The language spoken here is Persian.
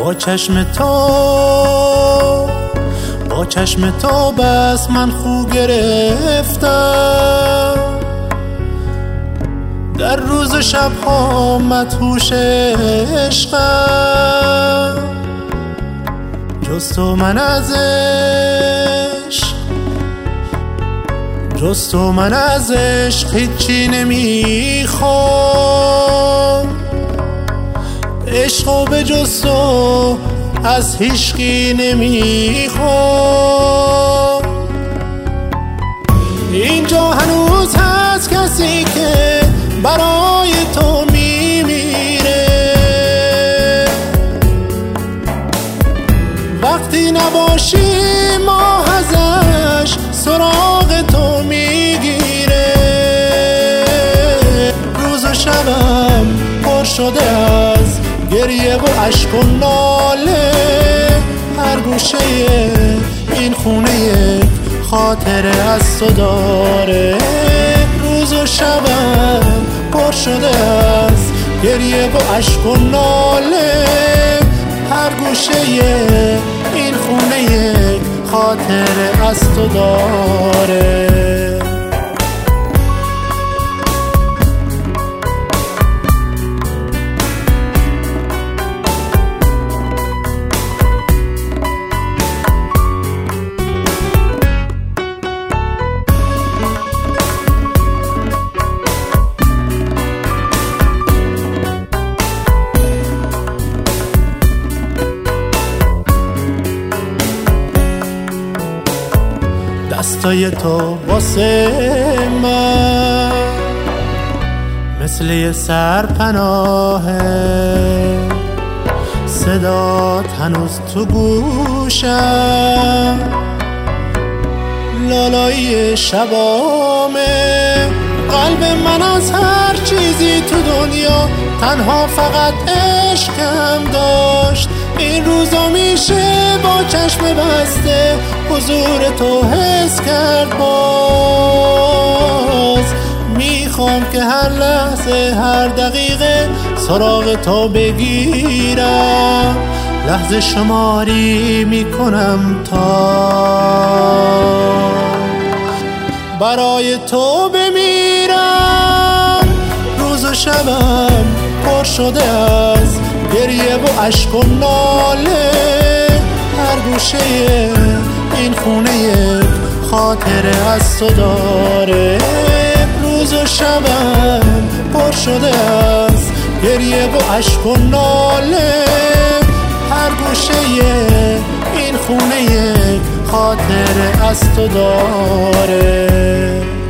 با چشم تو بس من خو گرفتم، در روز و شبها مدهوش عشقم. جز تو من از عشق هیچی نمیخوام، عشقو به جز تو از هیچکی نمیخوام. اینجا هنوز هست کسی که برای تو میمیره، وقتی نباشی ماه ازش سراغ تو میگیره. روز و شبم پر شده از گریه و عشق و ناله، هر گوشه این خونه یک خاطره از تو داره. روز و شبم پر شده از گریه و عشق و ناله، هر گوشه این خونه یک خاطره از تو داره. دستای تو واسه من مثل یه سرپناهه، صدات هنوز تو گوشم، لالایی شبامه. قلب من از هر چیزی تو دنیا تنها فقط عشقم داشت. این روزا میشه با چشم بسته حضور تو حس کرد باز. میخوام که هر لحظه هر دقیقه سراغ تو بگیرم، لحظه شماری میکنم تا برای تو بمیرم. روز و شبم پر شده از گریه و عشق و ناله، هر گوشه این خونه یک خاطره از تو داره. روز و شبم پر شده از گریه و عشق و ناله، هر گوشه این خونه یک خاطره از تو داره.